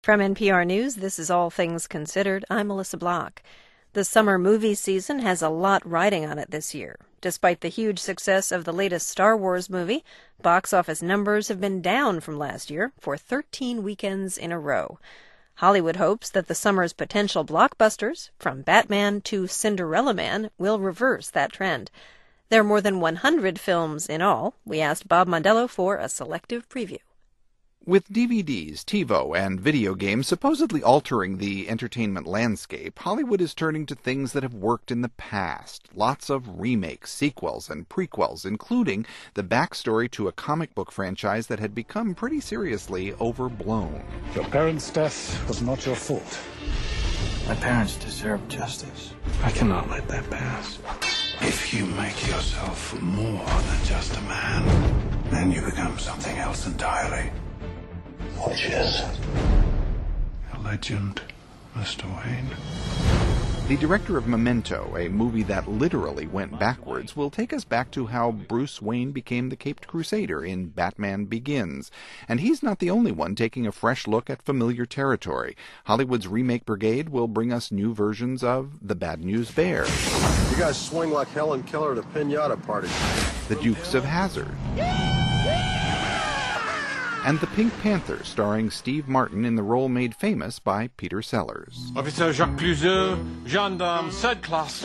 From NPR News, this is All Things Considered. I'm Melissa Block. The summer movie season has a lot riding on it this year. Despite the huge success of the latest Star Wars movie, box office numbers have been down from last year for 13 weekends in a row. Hollywood hopes that the summer's potential blockbusters, from Batman to Cinderella Man, will reverse that trend. There are more than 100 films in all. We asked Bob Mondello for a selective preview. With DVDs, TiVo, and video games supposedly altering the entertainment landscape, Hollywood is turning to things that have worked in the past. Lots of remakes, sequels, and prequels, including the backstory to a comic book franchise that had become pretty seriously overblown. Your parents' death was not your fault. My parents deserve justice. I cannot let that pass. If you make yourself more than just a man, then you become something else entirely. Which is a legend, Mr. Wayne. The director of Memento, a movie that literally went backwards, will take us back to how Bruce Wayne became the Caped Crusader in Batman Begins. And he's not the only one taking a fresh look at familiar territory. Hollywood's remake brigade will bring us new versions of The Bad News Bear. You guys swing like Helen Keller at a piñata party. The Dukes of Hazzard. And The Pink Panther, starring Steve Martin in the role made famous by Peter Sellers. Officer Jacques Cluzeux, gendarme, third class.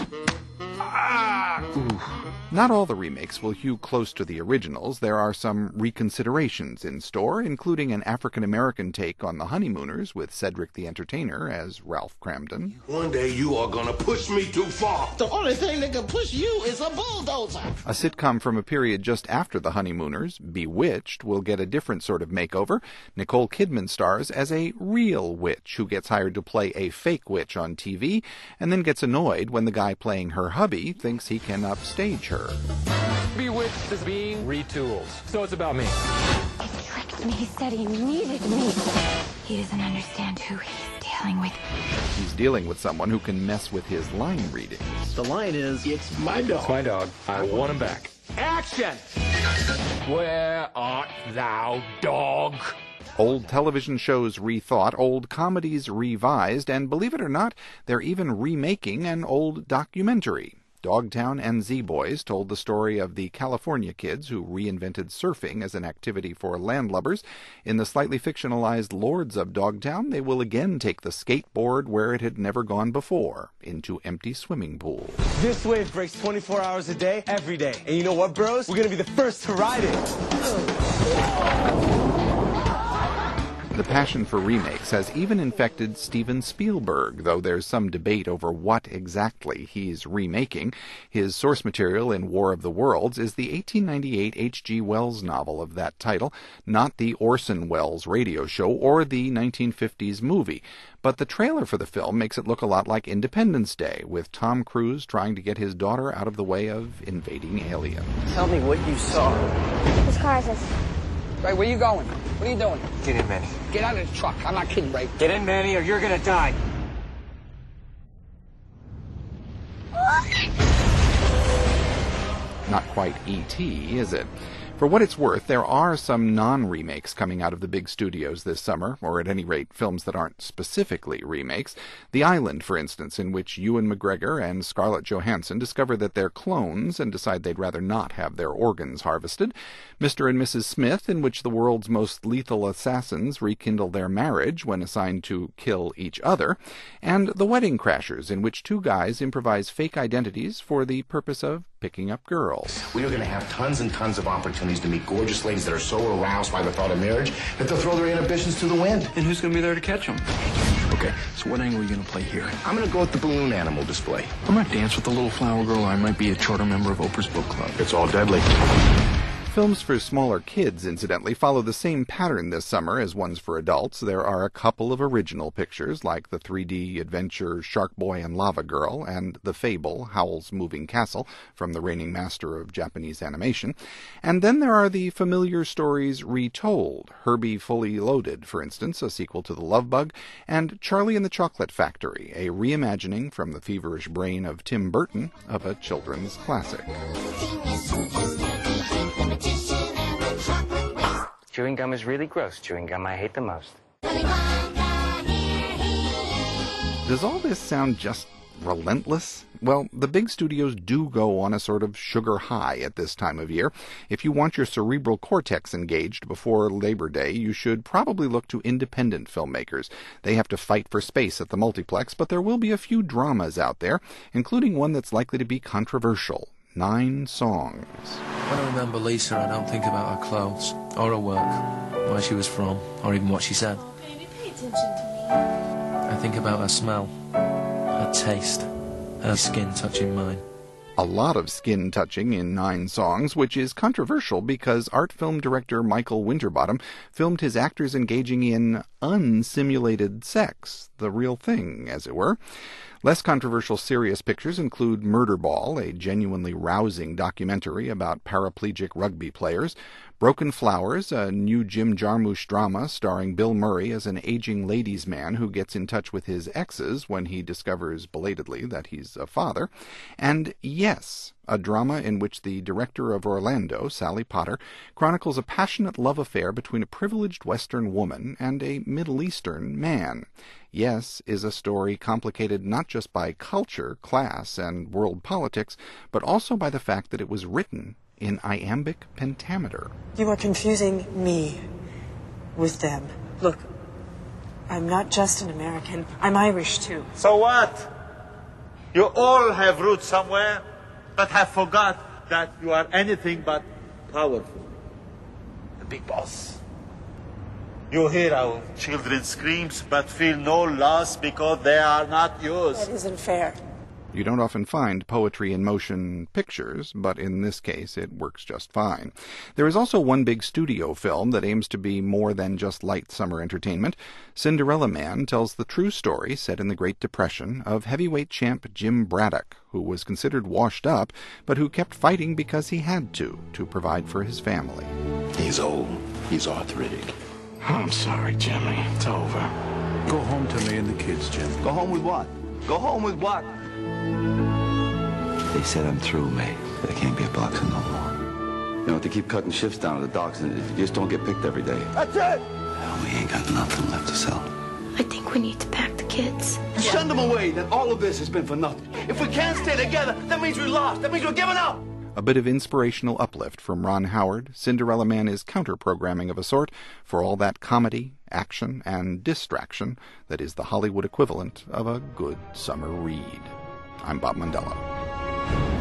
Not all the remakes will hew close to the originals. There are some reconsiderations in store, including an African-American take on The Honeymooners with Cedric the Entertainer as Ralph Cramden. One day you are gonna push me too far. The only thing that can push you is a bulldozer. A sitcom from a period just after The Honeymooners, Bewitched, will get a different sort of makeover. Nicole Kidman stars as a real witch who gets hired to play a fake witch on TV and then gets annoyed when the guy playing her hubby thinks he can upstage her. Bewitched is being retooled, so it's about me. He tricked me. He said he needed me. He doesn't understand who he's dealing with. He's dealing with someone who can mess with his line readings. The line is, it's my dog. It's my dog. I want him back. Action! Where art thou, dog? Old television shows rethought, old comedies revised, and believe it or not, they're even remaking an old documentary. Dogtown and Z-Boys told the story of the California kids who reinvented surfing as an activity for landlubbers. In the slightly fictionalized Lords of Dogtown, they will again take the skateboard where it had never gone before, into empty swimming pools. This wave breaks 24 hours a day, every day. And you know what, bros? We're going to be the first to ride it. The passion for remakes has even infected Steven Spielberg, though there's some debate over what exactly he's remaking. His source material in War of the Worlds is the 1898 H.G. Wells novel of that title, not the Orson Welles radio show or the 1950s movie. But the trailer for the film makes it look a lot like Independence Day, with Tom Cruise trying to get his daughter out of the way of invading aliens. Tell me what you saw. Whose car is this? Right, where you going? What are you doing? Get in, Manny. Get out of the truck. I'm not kidding, right? Get in, Manny, or you're gonna die. Not quite E.T., is it? For what it's worth, there are some non-remakes coming out of the big studios this summer, or at any rate, films that aren't specifically remakes. The Island, for instance, in which Ewan McGregor and Scarlett Johansson discover that they're clones and decide they'd rather not have their organs harvested. Mr. and Mrs. Smith, in which the world's most lethal assassins rekindle their marriage when assigned to kill each other. And The Wedding Crashers, in which two guys improvise fake identities for the purpose of picking up girls. We are going to have tons and tons of opportunities to meet gorgeous ladies that are so aroused by the thought of marriage that they'll throw their inhibitions to the wind. And who's going to be there to catch them? Okay, so what angle are you going to play here? I'm going to go with the balloon animal display. I might dance with the little flower girl, or I might be a charter member of Oprah's book club. It's all deadly. Films for smaller kids, incidentally, follow the same pattern this summer as ones for adults. There are a couple of original pictures, like the 3D adventure Shark Boy and Lava Girl and the fable Howl's Moving Castle from the reigning master of Japanese animation. And then there are the familiar stories retold. Herbie Fully Loaded, for instance, a sequel to The Love Bug, and Charlie and the Chocolate Factory, a reimagining from the feverish brain of Tim Burton of a children's classic. Chewing gum is really gross. Chewing gum I hate the most. Does all this sound just relentless? Well, the big studios do go on a sort of sugar high at this time of year. If you want your cerebral cortex engaged before Labor Day, you should probably look to independent filmmakers. They have to fight for space at the multiplex, but there will be a few dramas out there, including one that's likely to be controversial. 9 Songs. When I remember Lisa, I don't think about her clothes, or her work, where she was from, or even what she said. Oh, baby, pay attention to me. I think about her smell, her taste, her skin touching mine. A lot of skin touching in 9 Songs, which is controversial because art film director Michael Winterbottom filmed his actors engaging in unsimulated sex, the real thing, as it were. Less controversial serious pictures include Murderball, a genuinely rousing documentary about paraplegic rugby players, Broken Flowers, a new Jim Jarmusch drama starring Bill Murray as an aging ladies' man who gets in touch with his exes when he discovers belatedly that he's a father, and Yes, a drama in which the director of Orlando, Sally Potter, chronicles a passionate love affair between a privileged Western woman and a Middle Eastern man. Yes is a story complicated not just by culture, class, and world politics, but also by the fact that it was written in iambic pentameter. You are confusing me with them. Look, I'm not just an American. I'm Irish, too. So what? You all have roots somewhere, but have forgot that you are anything but powerful. The big boss. You hear our children's screams, but feel no loss because they are not yours. That isn't fair. You don't often find poetry in motion pictures, but in this case it works just fine. There is also one big studio film that aims to be more than just light summer entertainment. Cinderella Man tells the true story, set in the Great Depression, of heavyweight champ Jim Braddock, who was considered washed up, but who kept fighting because he had to provide for his family. He's old. He's arthritic. I'm sorry, Jimmy. It's over. Go home to me and the kids, Jim. Go home with what? Go home with what? They said I'm through, mate. But I can't be a boxer no more. You know, if they keep cutting shifts down at the docks, and you just don't get picked every day. That's it! Well, we ain't got nothing left to sell. I think we need to pack the kids. You send them away, then all of this has been for nothing. If we can't stay together, that means we lost. That means we're giving up. A bit of inspirational uplift from Ron Howard. Cinderella Man is counter-programming of a sort for all that comedy, action, and distraction that is the Hollywood equivalent of a good summer read. I'm Bob Mondello.